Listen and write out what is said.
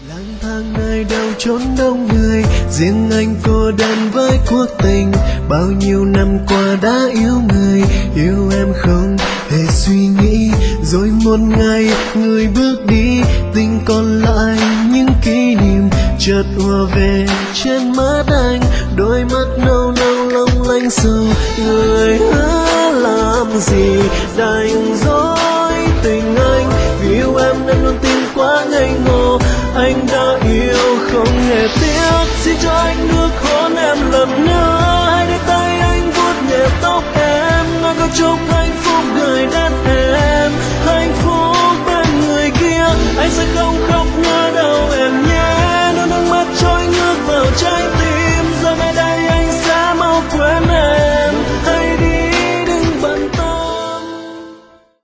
lang thang nơi đâu chốn đông người, riêng anh cô đơn với cuộc tình. Bao nhiêu năm qua đã yêu người, yêu em không hề suy nghĩ. Rồi một ngày người bước đi, tình còn lại những kỷ niệm chợt ùa về trên mắt anh. Đôi mắt nâu nâu long lanh sầu, người hứa làm gì đành dối tình anh. Vì